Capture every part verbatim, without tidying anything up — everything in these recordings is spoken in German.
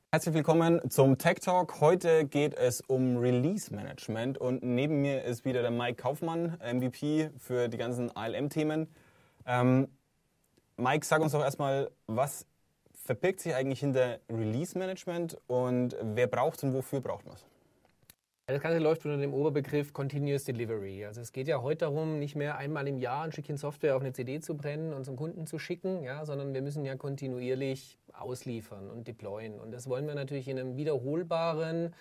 Herzlich willkommen zum Tech Talk. Heute geht es um Release Management und neben mir ist wieder der Mike Kaufmann, M V P für die ganzen A L M-Themen. Ähm, Mike, sag uns doch erstmal, was verbirgt sich eigentlich hinter Release Management und wer braucht es und wofür braucht man es? Das Ganze läuft unter dem Oberbegriff Continuous Delivery. Also es geht ja heute darum, nicht mehr einmal im Jahr ein Stückchen Software auf eine C D zu brennen und zum Kunden zu schicken, ja, sondern wir müssen ja kontinuierlich ausliefern und deployen. Und das wollen wir natürlich in einem wiederholbaren,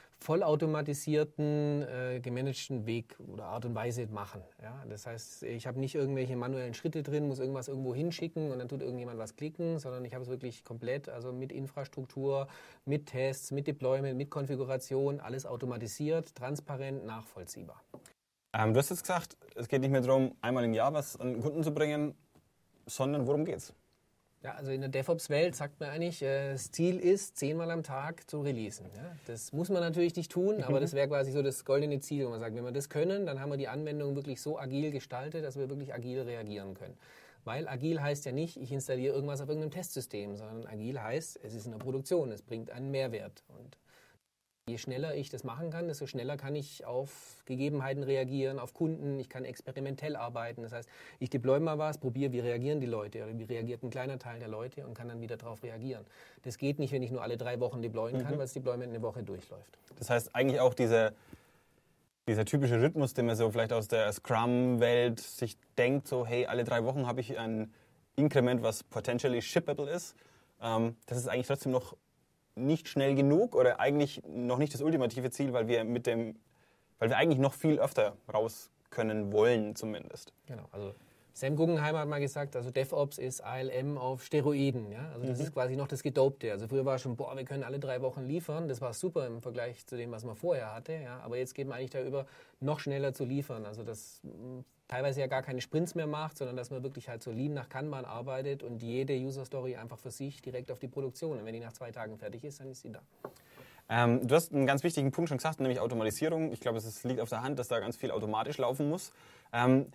vollautomatisierten, äh, gemanagten Weg oder Art und Weise machen. Ja. Das heißt, ich habe nicht irgendwelche manuellen Schritte drin, muss irgendwas irgendwo hinschicken und dann tut irgendjemand was klicken, sondern ich habe es wirklich komplett, also mit Infrastruktur, mit Tests, mit Deployment, mit Konfiguration, alles automatisiert, transparent, nachvollziehbar. Ähm, du hast jetzt gesagt, es geht nicht mehr darum, einmal im Jahr was an den Kunden zu bringen, sondern worum geht's? Ja, also in der DevOps-Welt sagt man eigentlich, äh, das Ziel ist, zehnmal am Tag zu releasen. Ja, das muss man natürlich nicht tun, aber das wäre quasi so das goldene Ziel, wo man sagt, wenn wir das können, dann haben wir die Anwendung wirklich so agil gestaltet, dass wir wirklich agil reagieren können. Weil agil heißt ja nicht, ich installiere irgendwas auf irgendeinem Testsystem, sondern agil heißt, es ist in der Produktion, es bringt einen Mehrwert. Und je schneller ich das machen kann, desto schneller kann ich auf Gegebenheiten reagieren, auf Kunden, ich kann experimentell arbeiten. Das heißt, ich deploy mal was, probiere, wie reagieren die Leute oder wie reagiert ein kleiner Teil der Leute und kann dann wieder darauf reagieren. Das geht nicht, wenn ich nur alle drei Wochen deployen kann, mhm. weil das Deployment eine Woche durchläuft. Das heißt eigentlich auch diese, dieser typische Rhythmus, den man so vielleicht aus der Scrum-Welt sich denkt, so hey, alle drei Wochen habe ich ein Inkrement, was potentially shippable ist. Ähm, das ist eigentlich trotzdem noch nicht schnell genug oder eigentlich noch nicht das ultimative Ziel, weil wir mit dem, weil wir eigentlich noch viel öfter raus können wollen zumindest. Genau, also Sam Guggenheim hat mal gesagt, also DevOps ist A L M auf Steroiden, ja, also das mhm. ist quasi noch das Gedopte. Also früher war schon, boah, wir können alle drei Wochen liefern, das war super im Vergleich zu dem, was man vorher hatte, ja, aber jetzt geht man eigentlich darüber, noch schneller zu liefern, also das teilweise ja gar keine Sprints mehr macht, sondern dass man wirklich halt so lean nach Kanban arbeitet und jede User-Story einfach für sich direkt auf die Produktion. Und wenn die nach zwei Tagen fertig ist, dann ist sie da. Ähm, du hast einen ganz wichtigen Punkt schon gesagt, nämlich Automatisierung. Ich glaube, es liegt auf der Hand, dass da ganz viel automatisch laufen muss. Ähm,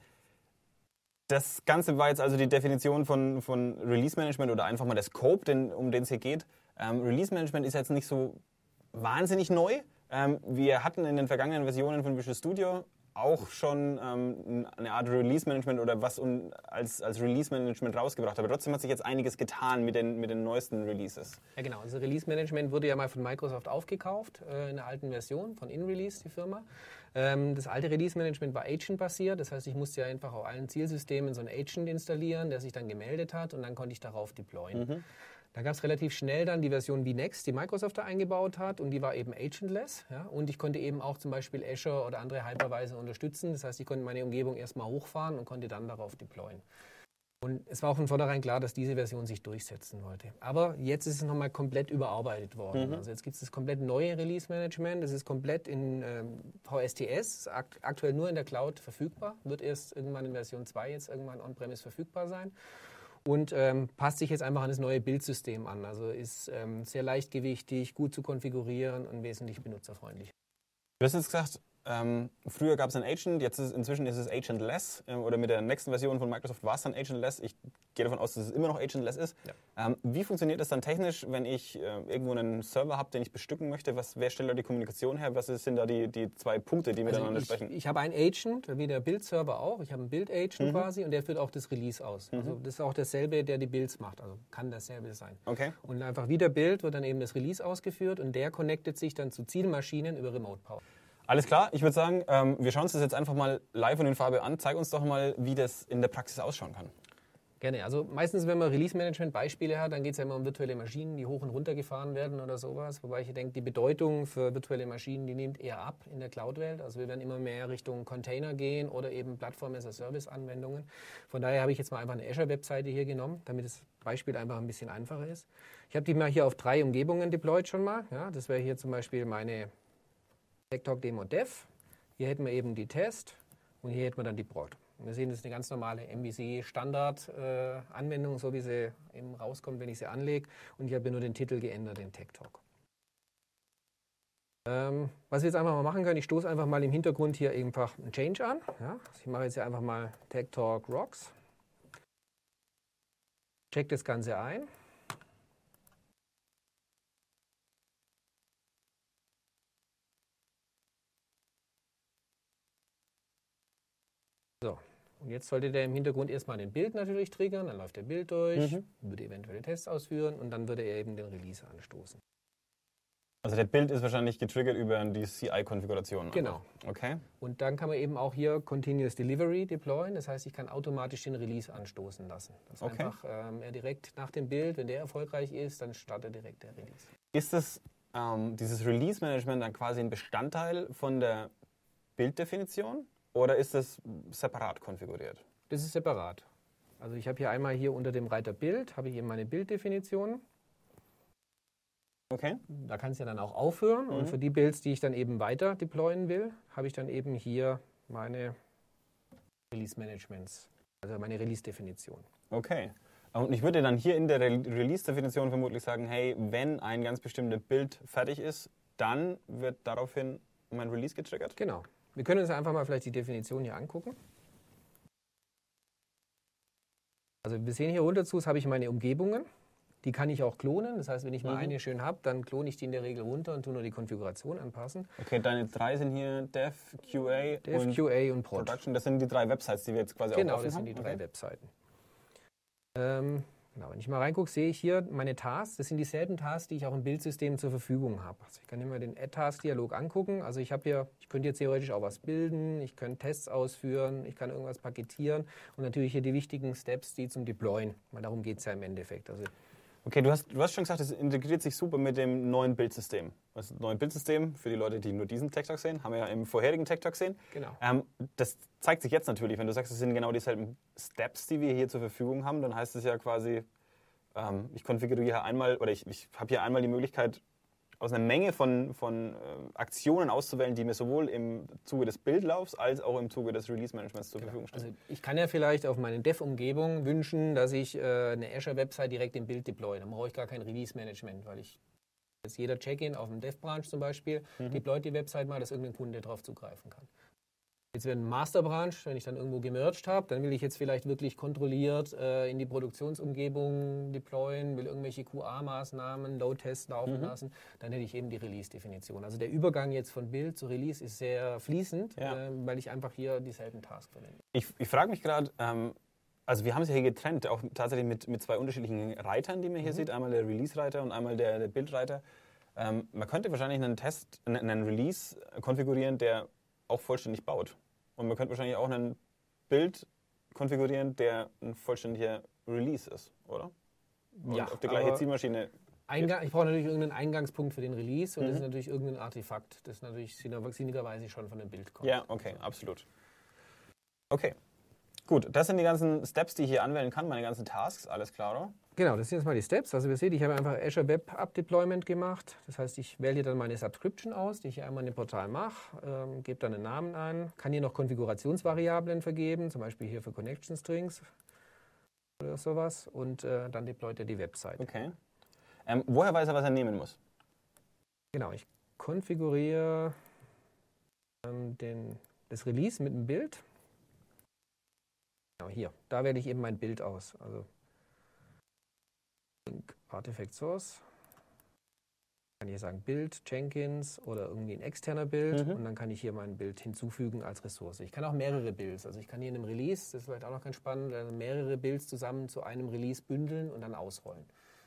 das Ganze war jetzt also die Definition von, von Release-Management oder einfach mal der Scope, den, um den es hier geht. Ähm, Release-Management ist jetzt nicht so wahnsinnig neu. Ähm, wir hatten in den vergangenen Versionen von Visual Studio auch schon ähm, eine Art Release-Management oder was un, als, als Release-Management rausgebracht. Aber trotzdem hat sich jetzt einiges getan mit den, mit den neuesten Releases. Ja genau, also Release-Management wurde ja mal von Microsoft aufgekauft, äh, in der alten Version von InRelease, die Firma. Ähm, das alte Release-Management war Agent-basiert, das heißt, ich musste ja einfach auf allen Zielsystemen so einen Agent installieren, der sich dann gemeldet hat und dann konnte ich darauf deployen. Mhm. Da gab es relativ schnell dann die Version vNext, die Microsoft da eingebaut hat und die war eben agentless. Ja, und ich konnte eben auch zum Beispiel Azure oder andere Hypervisor unterstützen. Das heißt, ich konnte meine Umgebung erstmal hochfahren und konnte dann darauf deployen. Und es war auch von vornherein klar, dass diese Version sich durchsetzen wollte. Aber jetzt ist es nochmal komplett überarbeitet worden. Mhm. Also jetzt gibt es das komplett neue Release-Management. Das ist komplett in ähm, V S T S, akt aktuell nur in der Cloud verfügbar. Wird erst irgendwann in Version zwei jetzt irgendwann on-premise verfügbar sein. Und ähm, passt sich jetzt einfach an das neue Bildsystem an. Also ist ähm, sehr leichtgewichtig, gut zu konfigurieren und wesentlich benutzerfreundlich. Du hast jetzt gesagt, ähm, früher gab es ein Agent, jetzt ist, inzwischen ist es Agentless äh, oder mit der nächsten Version von Microsoft war es dann Agentless. Ich gehe davon aus, dass es immer noch Agentless ist. Ja. Ähm, wie funktioniert das dann technisch, wenn ich äh, irgendwo einen Server habe, den ich bestücken möchte? Was, wer stellt da die Kommunikation her? Was sind da die, die zwei Punkte, die miteinander also ich, sprechen? Ich habe einen Agent, wie der Build-Server auch. Ich habe einen Build-Agent mhm. quasi und der führt auch das Release aus. Mhm. Also das ist auch dasselbe, der die Builds macht. Also kann dasselbe sein. Okay. Und einfach wie der Build wird dann eben das Release ausgeführt und der connectet sich dann zu Zielmaschinen über Remote Power. Alles klar, ich würde sagen, ähm, wir schauen uns das jetzt einfach mal live und in Farbe an. Zeig uns doch mal, wie das in der Praxis ausschauen kann. Gerne. Also meistens, wenn man Release-Management-Beispiele hat, dann geht es ja immer um virtuelle Maschinen, die hoch und runter gefahren werden oder sowas. Wobei ich denke, die Bedeutung für virtuelle Maschinen, die nimmt eher ab in der Cloud-Welt. Also wir werden immer mehr Richtung Container gehen oder eben Plattform-as-a-Service-Anwendungen. Von daher habe ich jetzt mal einfach eine Azure-Webseite hier genommen, damit das Beispiel einfach ein bisschen einfacher ist. Ich habe die mal hier auf drei Umgebungen deployed schon mal. Ja, das wäre hier zum Beispiel meine Tech Talk Demo Dev. Hier hätten wir eben die Test und hier hätten wir dann die Prod. Wir sehen, das ist eine ganz normale M V C-Standard-Anwendung, äh, so wie sie eben rauskommt, wenn ich sie anlege. Und ich habe nur den Titel geändert in Tech Talk. Ähm, was wir jetzt einfach mal machen können, ich stoße einfach mal im Hintergrund hier einfach einen Change an. Ja, ich mache jetzt hier einfach mal Tech Talk Rocks. Check das Ganze ein. Und jetzt sollte der im Hintergrund erstmal den Bild natürlich triggern, dann läuft der Bild durch, Mhm. würde eventuelle Tests ausführen und dann würde er eben den Release anstoßen. Also der Bild ist wahrscheinlich getriggert über die C I-Konfiguration. Genau. Okay. Und dann kann man eben auch hier Continuous Delivery deployen. Das heißt, ich kann automatisch den Release anstoßen lassen. Das Okay. einfach ähm, er direkt nach dem Bild, wenn der erfolgreich ist, dann startet direkt der Release. Ist das, ähm, dieses Release-Management dann quasi ein Bestandteil von der Bilddefinition oder ist das separat konfiguriert? Das ist separat. Also ich habe hier einmal hier unter dem Reiter Bild, habe ich eben meine Bilddefinition. Okay. Da kann es ja dann auch aufhören. Mhm. Und für die Builds, die ich dann eben weiter deployen will, habe ich dann eben hier meine Release-Managements, also meine Release-Definition. Okay. Und ich würde dann hier in der Re- Release-Definition vermutlich sagen, hey, wenn ein ganz bestimmtes Bild fertig ist, dann wird daraufhin mein Release getriggert? Genau. Wir können uns einfach mal vielleicht die Definition hier angucken. Also wir sehen hier runter zu, habe ich meine Umgebungen. Die kann ich auch klonen. Das heißt, wenn ich mal Mhm. eine schön habe, dann klone ich die in der Regel runter und tue nur die Konfiguration anpassen. Okay, deine drei sind hier Dev, Q A Dev, und Q A und Prod. Production. Das sind die drei Websites, die wir jetzt quasi Genau, auch offen das haben? sind die drei Okay. Webseiten. Ähm, genau, wenn ich mal reingucke, sehe ich hier meine Tasks. Das sind dieselben Tasks, die ich auch im Bildsystem zur Verfügung habe. Also ich kann immer den Add-Task-Dialog angucken. Also ich habe hier, ich könnte jetzt theoretisch auch was bilden, ich könnte Tests ausführen, ich kann irgendwas paketieren und natürlich hier die wichtigen Steps, die zum Deployen, weil darum geht es ja im Endeffekt. Also Okay, du hast, du hast schon gesagt, es integriert sich super mit dem neuen Bildsystem. Das neue Bildsystem, für die Leute, die nur diesen Tech Talk sehen, haben wir ja im vorherigen Tech Talk gesehen. genau. Ähm, das zeigt sich jetzt natürlich, wenn du sagst, es sind genau dieselben Steps, die wir hier zur Verfügung haben, dann heißt es ja quasi, ähm, ich konfiguriere hier einmal, oder ich, ich habe hier einmal die Möglichkeit, aus einer Menge von, von äh, Aktionen auszuwählen, die mir sowohl im Zuge des Bildlaufs als auch im Zuge des Release-Managements zur Verfügung stehen. Also ich kann ja vielleicht auf meine Dev-Umgebung wünschen, dass ich äh, eine Azure-Website direkt im Bild deploye. Dann brauche ich gar kein Release-Management, weil ich jetzt jeder Check-in auf dem Dev-Branch zum Beispiel Mhm. deployt die Website mal, dass irgendein Kunde darauf zugreifen kann. Jetzt wird ein Master-Branch, wenn ich dann irgendwo gemerged habe, dann will ich jetzt vielleicht wirklich kontrolliert äh, in die Produktionsumgebung deployen, will irgendwelche Q A-Maßnahmen, Load-Tests laufen Mhm. lassen, dann hätte ich eben die Release-Definition. Also der Übergang jetzt von Bild zu Release ist sehr fließend, Ja. äh, weil ich einfach hier dieselben Tasks verwende. Ich, ich frage mich gerade, ähm, also wir haben es ja hier getrennt, auch tatsächlich mit, mit zwei unterschiedlichen Reitern, die man hier Mhm. sieht. Einmal der Release-Reiter und einmal der, der Bildreiter. Ähm, man könnte wahrscheinlich einen Test, einen, einen Release konfigurieren, der auch vollständig baut. Und man könnte wahrscheinlich auch einen Bild konfigurieren, der ein vollständiger Release ist, oder? Und Ja, auf die gleiche aber Zielmaschine. Eingang, ich brauche natürlich irgendeinen Eingangspunkt für den Release und das Mhm. ist natürlich irgendein Artefakt, das natürlich sinnigerweise schon von dem Bild kommt. Ja, okay, absolut. Okay, gut. Das sind die ganzen Steps, die ich hier anwählen kann, meine ganzen Tasks, alles klar, oder? Genau, das sind jetzt mal die Steps. Also wir sehen, ich habe einfach Azure Web App Deployment gemacht. Das heißt, ich wähle hier dann meine Subscription aus, die ich hier einmal in dem Portal mache, ähm, gebe dann einen Namen ein, kann hier noch Konfigurationsvariablen vergeben, zum Beispiel hier für Connection Strings oder sowas und äh, dann deployt er die Website. Okay. Ähm, woher weiß er, was er nehmen muss? Genau, ich konfiguriere ähm, den, das Release mit einem Bild. Genau, hier, da wähle ich eben mein Bild aus. Also Link Artifact Source. Kann ich hier sagen Bild, Jenkins oder irgendwie ein externer Bild Mhm. und dann kann ich hier mein Bild hinzufügen als Ressource. Ich kann auch mehrere Builds, also ich kann hier in einem Release, das ist vielleicht auch noch ganz spannend, also mehrere Builds zusammen zu einem Release bündeln und dann ausrollen.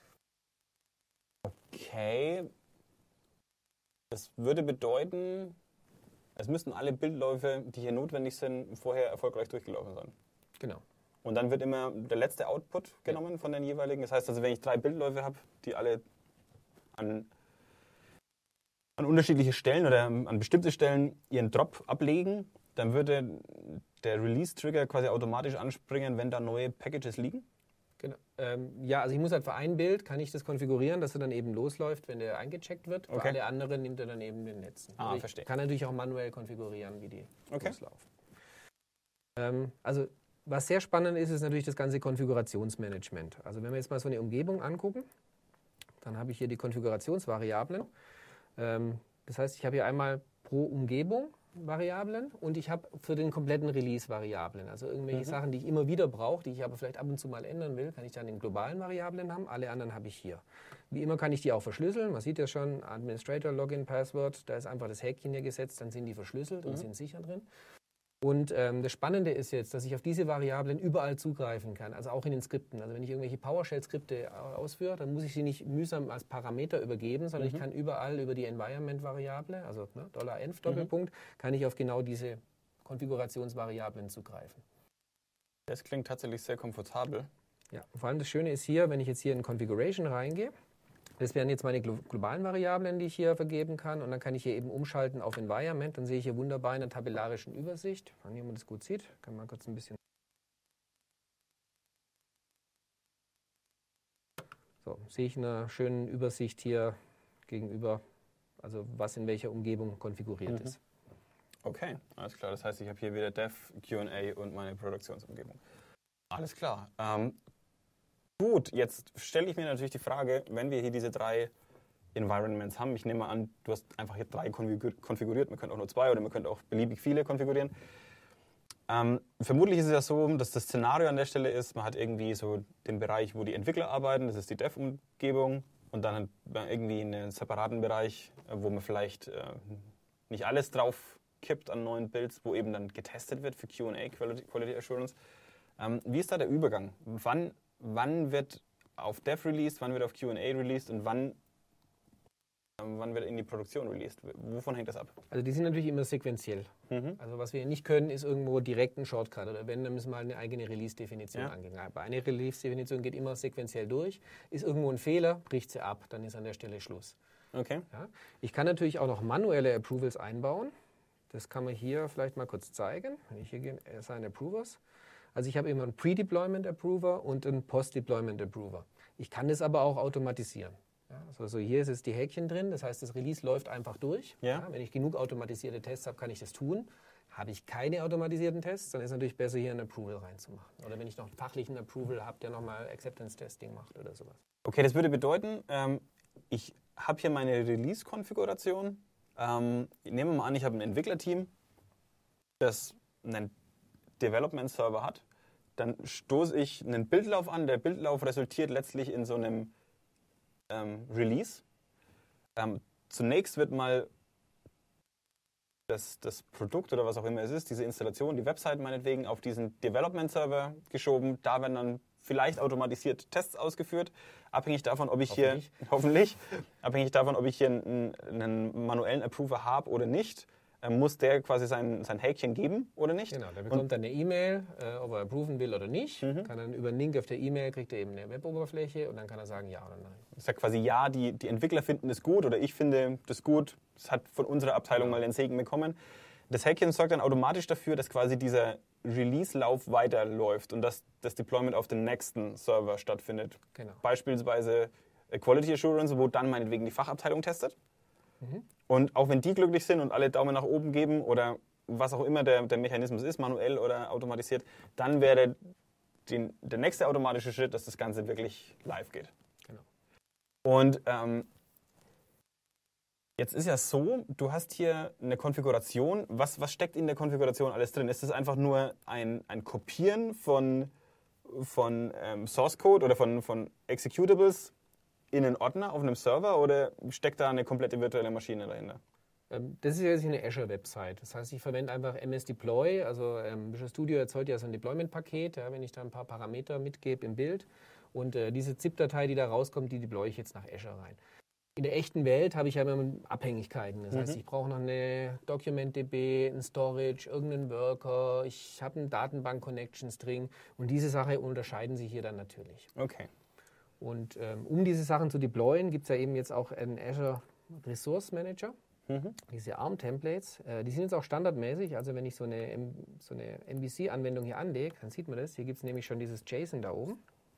Okay. Das würde bedeuten, es müssten alle Bildläufe, die hier notwendig sind, vorher erfolgreich durchgelaufen sein. Genau. Und dann wird immer der letzte Output genommen von den jeweiligen. Das heißt also, wenn ich drei Bildläufe habe, die alle an, an unterschiedliche Stellen oder an bestimmte Stellen ihren Drop ablegen, dann würde der Release-Trigger quasi automatisch anspringen, wenn da neue Packages liegen. Genau. Ähm, ja, also ich muss halt für ein Bild, kann ich das konfigurieren, dass er dann eben losläuft, wenn der eingecheckt wird. Für Okay. alle anderen nimmt er dann eben den letzten. Ah, Also ich verstehe. kann natürlich auch manuell konfigurieren, wie die Okay. loslaufen. Ähm, also was sehr spannend ist, ist natürlich das ganze Konfigurationsmanagement. Also wenn wir jetzt mal so eine Umgebung angucken, dann habe ich hier die Konfigurationsvariablen. Ähm, das heißt, ich habe hier einmal pro Umgebung Variablen und ich habe für den kompletten Release Variablen. Also irgendwelche Mhm. Sachen, die ich immer wieder brauche, die ich aber vielleicht ab und zu mal ändern will, kann ich dann in globalen Variablen haben. Alle anderen habe ich hier. Wie immer kann ich die auch verschlüsseln. Man sieht ja schon, Administrator, Login, Password, da ist einfach das Häkchen hier gesetzt, dann sind die verschlüsselt und Mhm. sind sicher drin. Und ähm, das Spannende ist jetzt, dass ich auf diese Variablen überall zugreifen kann, also auch in den Skripten. Also wenn ich irgendwelche PowerShell-Skripte ausführe, dann muss ich sie nicht mühsam als Parameter übergeben, sondern mhm. ich kann überall über die Environment-Variable, also ne, $env Doppelpunkt, mhm. kann ich auf genau diese Konfigurationsvariablen zugreifen. Das klingt tatsächlich sehr komfortabel. Ja, vor allem das Schöne ist hier, wenn ich jetzt hier in Configuration reingehe, das wären jetzt meine globalen Variablen, die ich hier vergeben kann. Und dann kann ich hier eben umschalten auf Environment. Dann sehe ich hier wunderbar in der tabellarischen Übersicht. Wenn jemand das gut sieht, kann man kurz ein bisschen. So, sehe ich in einer schönen Übersicht hier gegenüber, also was in welcher Umgebung konfiguriert mhm. ist. Okay, alles klar. Das heißt, ich habe hier wieder Dev, Q und A und meine Produktionsumgebung. Alles klar. Ähm, Gut, jetzt stelle ich mir natürlich die Frage, wenn wir hier diese drei Environments haben, ich nehme an, du hast einfach hier drei konfiguriert, man könnte auch nur zwei oder man könnte auch beliebig viele konfigurieren. Ähm, vermutlich ist es ja so, dass das Szenario an der Stelle ist, man hat irgendwie so den Bereich, wo die Entwickler arbeiten, das ist die Dev-Umgebung, und dann hat man irgendwie einen separaten Bereich, wo man vielleicht äh, nicht alles drauf kippt an neuen Builds, wo eben dann getestet wird für Q und A, Quality, Quality Assurance. Ähm, wie ist da der Übergang? Wann Wann wird auf Dev released, wann wird auf Q und A released und wann, ähm, wann wird in die Produktion released? Wovon hängt das ab? Also die sind natürlich immer sequenziell. Mhm. Also was wir nicht können, ist irgendwo direkt ein Shortcut. Oder wenn, dann müssen wir halt eine eigene Release-Definition ja. angehen. Aber eine Release-Definition geht immer sequenziell durch. Ist irgendwo ein Fehler, bricht sie ab. Dann ist an der Stelle Schluss. Okay. Ja. Ich kann natürlich auch noch manuelle Approvals einbauen. Das kann man hier vielleicht mal kurz zeigen. Wenn ich hier gehe, Assign Approvers. Also ich habe immer einen Pre-Deployment Approver und einen Post-Deployment Approver. Ich kann das aber auch automatisieren. Ja, also hier ist jetzt die Häkchen drin, das heißt, das Release läuft einfach durch. Ja. Ja, wenn ich genug automatisierte Tests habe, kann ich das tun. Habe ich keine automatisierten Tests, dann ist es natürlich besser, hier einen Approval reinzumachen. Oder wenn ich noch einen fachlichen Approval habe, der nochmal Acceptance-Testing macht oder sowas. Okay, das würde bedeuten, ähm, ich habe hier meine Release-Konfiguration. Ähm, nehmen wir mal an, ich habe ein Entwicklerteam, das einen Development-Server hat, dann stoße ich einen Bildlauf an. Der Bildlauf resultiert letztlich in so einem ähm, Release. Ähm, zunächst wird mal das, das Produkt oder was auch immer es ist, diese Installation, die Website meinetwegen, auf diesen Development-Server geschoben. Da werden dann vielleicht automatisiert Tests ausgeführt, abhängig davon, ob ich hoffentlich. hier, hoffentlich, abhängig davon, ob ich hier einen, einen manuellen Approver habe oder nicht. Muss der quasi sein, sein Häkchen geben oder nicht? Genau, der bekommt und dann eine E-Mail, äh, ob er approven will oder nicht. Mhm. Kann dann über einen Link auf der E-Mail, kriegt er eben eine Web-Oberfläche und dann kann er sagen ja oder nein. Ich sage quasi ja, die, die Entwickler finden es gut oder ich finde das gut. Das hat von unserer Abteilung ja. mal den Segen bekommen. Das Häkchen sorgt dann automatisch dafür, dass quasi dieser Release-Lauf weiterläuft und dass das Deployment auf den nächsten Server stattfindet. Genau. Beispielsweise Quality Assurance, wo dann meinetwegen die Fachabteilung testet. Mhm. Und auch wenn die glücklich sind und alle Daumen nach oben geben oder was auch immer der, der Mechanismus ist, manuell oder automatisiert, dann wäre die, der nächste automatische Schritt, dass das Ganze wirklich live geht. Genau. Und ähm, jetzt ist ja so, du hast hier eine Konfiguration. Was, was steckt in der Konfiguration alles drin? Ist das einfach nur ein, ein Kopieren von, von ähm, Source Code oder von, von Executables in einen Ordner auf einem Server oder steckt da eine komplette virtuelle Maschine dahinter? Das ist jetzt eine Azure-Website. Das heißt, ich verwende einfach M S Deploy. Also ähm, Visual Studio erzeugt ja so ein Deployment-Paket, ja, wenn ich da ein paar Parameter mitgebe im Bild. Und äh, diese zip-Datei, die da rauskommt, die deploy ich jetzt nach Azure rein. In der echten Welt habe ich ja immer Abhängigkeiten. Das mhm. heißt, ich brauche noch eine DocumentDB, ein Storage, irgendeinen Worker, ich habe einen Datenbank-Connection-String und diese Sachen unterscheiden sich hier dann natürlich. Okay. Und ähm, um diese Sachen zu deployen, gibt es ja eben jetzt auch einen Azure Resource Manager, mhm. diese A R M-Templates. Äh, die sind jetzt auch standardmäßig, also wenn ich so eine, M so eine M V C-Anwendung hier anlege, dann sieht man das. Hier gibt es nämlich schon dieses JSON da oben.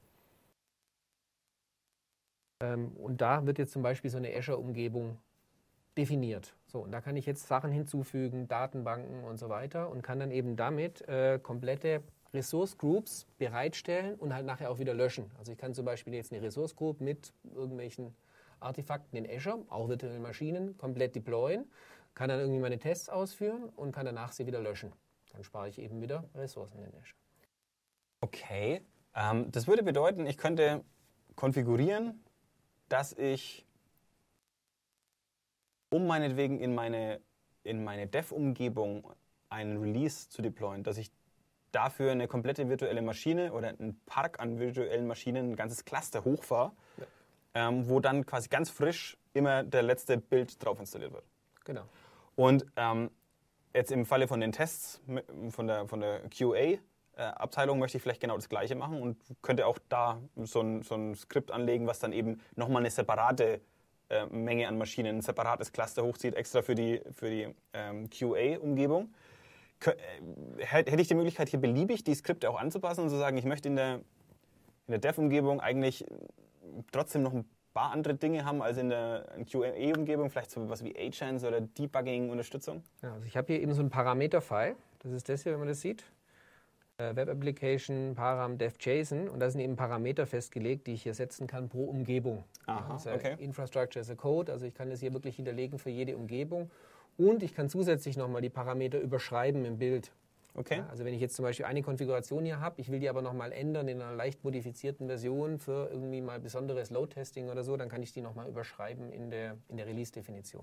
Ähm, und da wird jetzt zum Beispiel so eine Azure-Umgebung definiert. So, und da kann ich jetzt Sachen hinzufügen, Datenbanken und so weiter und kann dann eben damit äh, komplette Resource Groups bereitstellen und halt nachher auch wieder löschen. Also ich kann zum Beispiel jetzt eine Resource Group mit irgendwelchen Artefakten in Azure, auch virtuellen Maschinen, komplett deployen, kann dann irgendwie meine Tests ausführen und kann danach sie wieder löschen. Dann spare ich eben wieder Ressourcen in Azure. Okay, ähm, das würde bedeuten, ich könnte konfigurieren, dass ich, um meinetwegen in meine, in meine Dev-Umgebung einen Release zu deployen, dass ich dafür eine komplette virtuelle Maschine oder einen Park an virtuellen Maschinen, ein ganzes Cluster hochfahre, ja. ähm, wo dann quasi ganz frisch immer der letzte Build drauf installiert wird. Genau. Und ähm, jetzt im Falle von den Tests, von der, von der Q A-Abteilung, möchte ich vielleicht genau das Gleiche machen und könnte auch da so ein, so ein Skript anlegen, was dann eben nochmal eine separate äh, Menge an Maschinen, ein separates Cluster hochzieht, extra für die, für die ähm, Q A-Umgebung. Hätte ich die Möglichkeit, hier beliebig die Skripte auch anzupassen und zu sagen, ich möchte in der, in der Dev-Umgebung eigentlich trotzdem noch ein paar andere Dinge haben als in der Q A-Umgebung, vielleicht so was wie Agents oder Debugging-Unterstützung? Ja, also ich habe hier eben so ein Parameter-File, das ist das hier, wenn man das sieht. Äh, Web Application, Param, Dev JSON und da sind eben Parameter festgelegt, die ich hier setzen kann pro Umgebung. Aha, also okay. Infrastructure as a Code, also ich kann das hier wirklich hinterlegen für jede Umgebung. Und ich kann zusätzlich nochmal die Parameter überschreiben im Bild. Okay. Ja, also wenn ich jetzt zum Beispiel eine Konfiguration hier habe, ich will die aber nochmal ändern in einer leicht modifizierten Version für irgendwie mal besonderes Load-Testing oder so, dann kann ich die nochmal überschreiben in der, in der Release-Definition.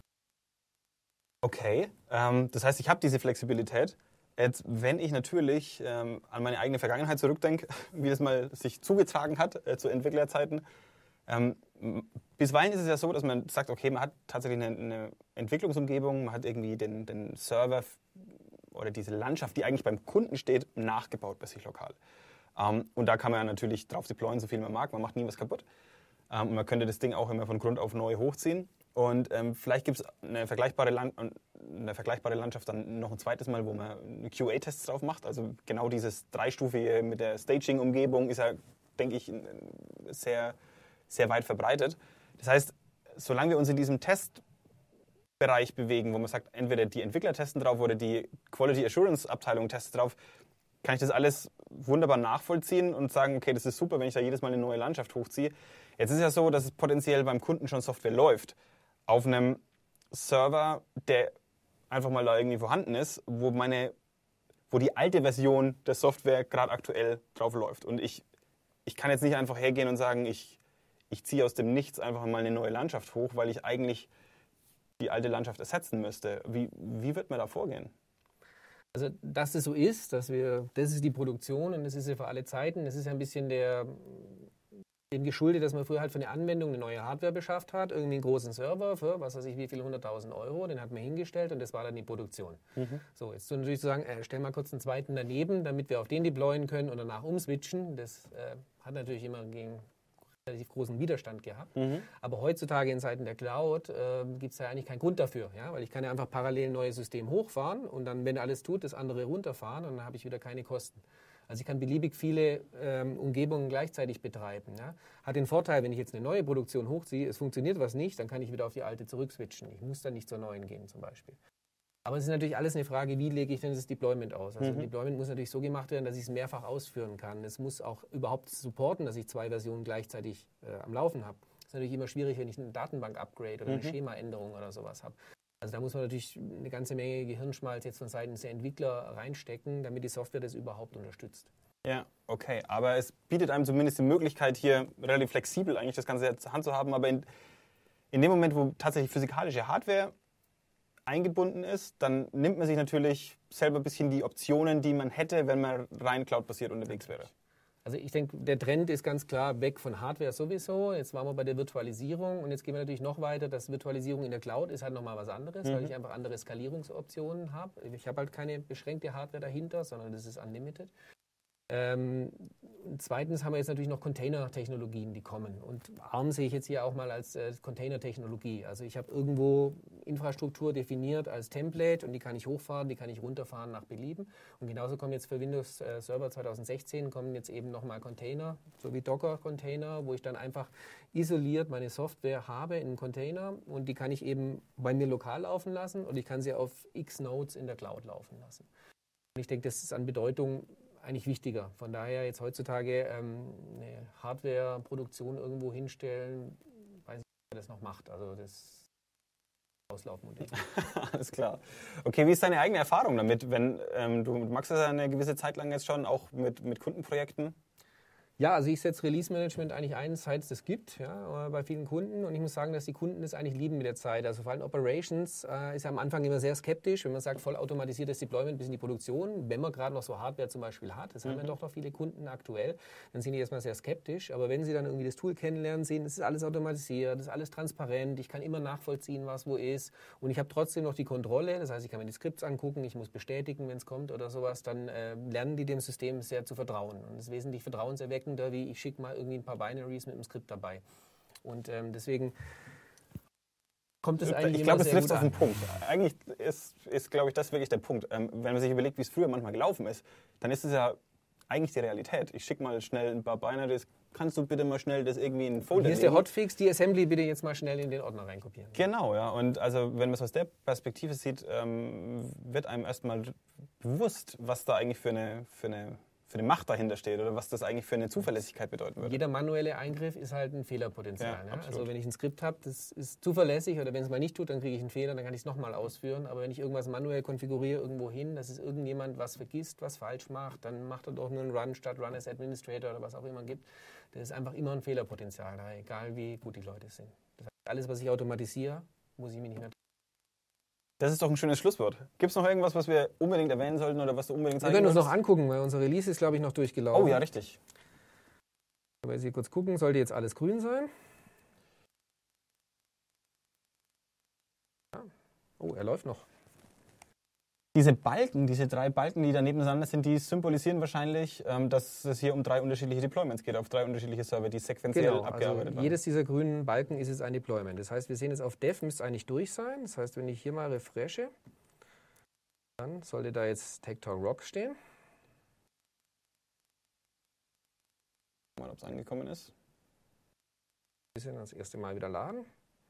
Okay, ähm, das heißt, ich habe diese Flexibilität. Jetzt, wenn ich natürlich ähm, an meine eigene Vergangenheit zurückdenke, wie das mal sich zugetragen hat äh, zu Entwicklerzeiten, ähm, bisweilen ist es ja so, dass man sagt, okay, man hat tatsächlich eine, eine Entwicklungsumgebung, man hat irgendwie den, den Server oder diese Landschaft, die eigentlich beim Kunden steht, nachgebaut bei sich lokal. Ähm, und da kann man ja natürlich drauf deployen, so viel man mag, man macht nie was kaputt. Ähm, und man könnte das Ding auch immer von Grund auf neu hochziehen. Und ähm, vielleicht gibt es eine vergleichbare, Land eine vergleichbare Landschaft dann noch ein zweites Mal, wo man Q A-Tests drauf macht. Also genau dieses dreistufige mit der Staging-Umgebung ist ja, denke ich, sehr... sehr weit verbreitet. Das heißt, solange wir uns in diesem Testbereich bewegen, wo man sagt, entweder die Entwickler testen drauf oder die Quality Assurance Abteilung testet drauf, kann ich das alles wunderbar nachvollziehen und sagen, okay, das ist super, wenn ich da jedes Mal eine neue Landschaft hochziehe. Jetzt ist es ja so, dass es potenziell beim Kunden schon Software läuft, auf einem Server, der einfach mal da irgendwie vorhanden ist, wo meine, wo die alte Version der Software gerade aktuell drauf läuft. Und ich, ich kann jetzt nicht einfach hergehen und sagen, ich Ich ziehe aus dem Nichts einfach mal eine neue Landschaft hoch, weil ich eigentlich die alte Landschaft ersetzen müsste. Wie, wie wird man da vorgehen? Also, dass es so ist, dass wir, das ist die Produktion und das ist ja für alle Zeiten. Das ist ja ein bisschen der, dem geschuldet, dass man früher halt für eine Anwendung eine neue Hardware beschafft hat, irgendwie einen großen Server für, was weiß ich, wie viele hunderttausend Euro, den hat man hingestellt und das war dann die Produktion. Mhm. So, jetzt natürlich zu sagen, äh, stell mal kurz einen zweiten daneben, damit wir auf den deployen können und danach umswitchen. Das äh, hat natürlich immer gegen relativ großen Widerstand gehabt. Mhm. Aber heutzutage in Zeiten der Cloud äh, gibt es ja eigentlich keinen Grund dafür, ja? Weil ich kann ja einfach parallel ein neues System hochfahren und dann, wenn alles tut, das andere runterfahren und dann habe ich wieder keine Kosten. Also ich kann beliebig viele ähm, Umgebungen gleichzeitig betreiben. Ja? Hat den Vorteil, wenn ich jetzt eine neue Produktion hochziehe, es funktioniert was nicht, dann kann ich wieder auf die alte zurückswitchen. Ich muss dann nicht zur neuen gehen zum Beispiel. Aber es ist natürlich alles eine Frage, wie lege ich denn das Deployment aus? Also mhm. Deployment muss natürlich so gemacht werden, dass ich es mehrfach ausführen kann. Es muss auch überhaupt supporten, dass ich zwei Versionen gleichzeitig äh, am Laufen habe. Das ist natürlich immer schwierig, wenn ich eine Datenbank-Upgrade oder eine mhm. Schemaänderung oder sowas habe. Also da muss man natürlich eine ganze Menge Gehirnschmalz jetzt von Seiten der Entwickler reinstecken, damit die Software das überhaupt unterstützt. Ja, okay. Aber es bietet einem zumindest die Möglichkeit, hier relativ flexibel eigentlich das Ganze zur Hand zu haben. Aber in, in dem Moment, wo tatsächlich physikalische Hardware eingebunden ist, dann nimmt man sich natürlich selber ein bisschen die Optionen, die man hätte, wenn man rein cloud-basiert unterwegs wäre. Also ich denke, der Trend ist ganz klar weg von Hardware sowieso. Jetzt waren wir bei der Virtualisierung und jetzt gehen wir natürlich noch weiter. Das Virtualisierung in der Cloud ist halt nochmal was anderes, mhm. weil ich einfach andere Skalierungsoptionen habe. Ich habe halt keine beschränkte Hardware dahinter, sondern das ist unlimited. Ähm, zweitens haben wir jetzt natürlich noch Container-Technologien, die kommen. Und ARM sehe ich jetzt hier auch mal als äh, Container-Technologie. Also ich habe irgendwo Infrastruktur definiert als Template und die kann ich hochfahren, die kann ich runterfahren nach Belieben. Und genauso kommen jetzt für Windows äh, Server zwanzig sechzehn kommen jetzt eben nochmal Container, so wie Docker-Container, wo ich dann einfach isoliert meine Software habe in einem Container und die kann ich eben bei mir lokal laufen lassen und ich kann sie auf x Nodes in der Cloud laufen lassen. Und ich denke, das ist an Bedeutung eigentlich wichtiger. Von daher jetzt heutzutage ähm, eine Hardware-Produktion irgendwo hinstellen, weiß nicht, wer das noch macht. Also das Auslaufmodell. Alles klar. Okay, wie ist deine eigene Erfahrung damit? Wenn ähm, du machst das ja eine gewisse Zeit lang jetzt schon, auch mit, mit Kundenprojekten? Ja, also ich setze Release-Management eigentlich ein, seit es das gibt, ja, bei vielen Kunden. Und ich muss sagen, dass die Kunden das eigentlich lieben mit der Zeit. Also vor allem Operations äh, ist ja am Anfang immer sehr skeptisch, wenn man sagt, vollautomatisiertes Deployment bis in die Produktion. Wenn man gerade noch so Hardware zum Beispiel hat, das mhm. haben ja doch noch viele Kunden aktuell, dann sind die erstmal sehr skeptisch. Aber wenn sie dann irgendwie das Tool kennenlernen, sehen, es ist alles automatisiert, es ist alles transparent, ich kann immer nachvollziehen, was wo ist. Und ich habe trotzdem noch die Kontrolle, das heißt, ich kann mir die Skripts angucken, ich muss bestätigen, wenn es kommt oder sowas, dann äh, lernen die dem System sehr zu vertrauen. Und das ist wesentlich vertrauenserweckend, wie ich schicke mal irgendwie ein paar Binaries mit einem Skript dabei. Und ähm, deswegen kommt es eigentlich Ich glaube, es immer sehr trifft gut auf den an. Punkt. Eigentlich ist, ist glaube ich, das wirklich der Punkt. Ähm, wenn man sich überlegt, wie es früher manchmal gelaufen ist, dann ist es ja eigentlich die Realität. Ich schicke mal schnell ein paar Binaries. Kannst du bitte mal schnell das irgendwie in einen Folder Hier ist der Hotfix, die Assembly bitte jetzt mal schnell in den Ordner reinkopieren. Genau, ja. Und also wenn man es aus der Perspektive sieht, ähm, wird einem erstmal bewusst, was da eigentlich für eine, für eine für eine Macht dahinter steht oder was das eigentlich für eine Zuverlässigkeit bedeuten würde. Jeder manuelle Eingriff ist halt ein Fehlerpotenzial. Ja, ne? Also wenn ich ein Skript habe, das ist zuverlässig oder wenn es mal nicht tut, dann kriege ich einen Fehler, dann kann ich es nochmal ausführen. Aber wenn ich irgendwas manuell konfiguriere irgendwo hin, dass es irgendjemand was vergisst, was falsch macht, dann macht er doch nur einen Run statt Run as Administrator oder was auch immer gibt. Das ist einfach immer ein Fehlerpotenzial da, egal wie gut die Leute sind. Das heißt, alles, was ich automatisiere, muss ich mich nicht mehr. Das ist doch ein schönes Schlusswort. Gibt es noch irgendwas, was wir unbedingt erwähnen sollten oder was du unbedingt zeigen Wir können uns wolltest? noch angucken, weil unser Release ist, glaube ich, noch durchgelaufen. Oh ja, richtig. Aber jetzt hier kurz gucken, sollte jetzt alles grün sein. Ja. Oh, er läuft noch. Diese Balken, diese drei Balken, die da nebeneinander sind, die symbolisieren wahrscheinlich, ähm, dass es hier um drei unterschiedliche Deployments geht, auf drei unterschiedliche Server, die sequenziell genau, abgearbeitet also werden. Jedes dieser grünen Balken ist jetzt ein Deployment. Das heißt, wir sehen jetzt auf Dev, müsste eigentlich durch sein. Das heißt, wenn ich hier mal refreshe, dann sollte da jetzt Tector Rock stehen. Mal, ob es angekommen ist. Ein bisschen das erste Mal wieder laden.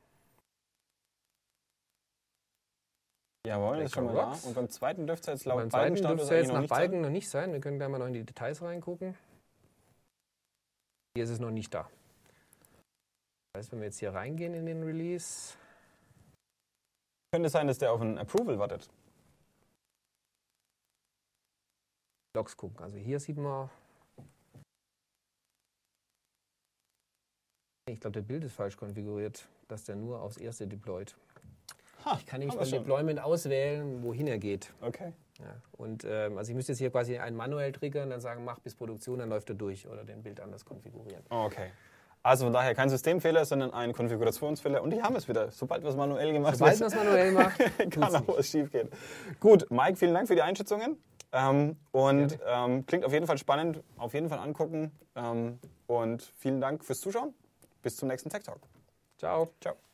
Jawohl, das ist schon mal da. Und beim zweiten dürfte es jetzt laut beim zweiten dürfte Balkenstatus es jetzt eigentlich noch nach nicht Balken sein. noch nicht sein. Wir können da mal noch in die Details reingucken. Hier ist es noch nicht da. Das heißt, wenn wir jetzt hier reingehen in den Release. Könnte es sein, dass der auf ein Approval wartet. Logs gucken. Also hier sieht man. Ich glaube, der Bild ist falsch konfiguriert, dass der nur aufs erste deployt. Ha, ich kann nämlich haben beim wir schon. Deployment auswählen, wohin er geht. Okay. Ja, und ähm, also ich müsste jetzt hier quasi einen manuell triggern, dann sagen, mach bis Produktion, dann läuft er durch oder den Bild anders konfigurieren. Okay. Also von daher kein Systemfehler, sondern ein Konfigurationsfehler. Und die haben es wieder. Sobald was manuell gemacht Sobald wird, man es manuell macht, kann auch was schief gehen. Gut, Mike, vielen Dank für die Einschätzungen. Ähm, und ähm, klingt auf jeden Fall spannend. Auf jeden Fall angucken. Ähm, und vielen Dank fürs Zuschauen. Bis zum nächsten Tech Talk. Ciao. Ciao.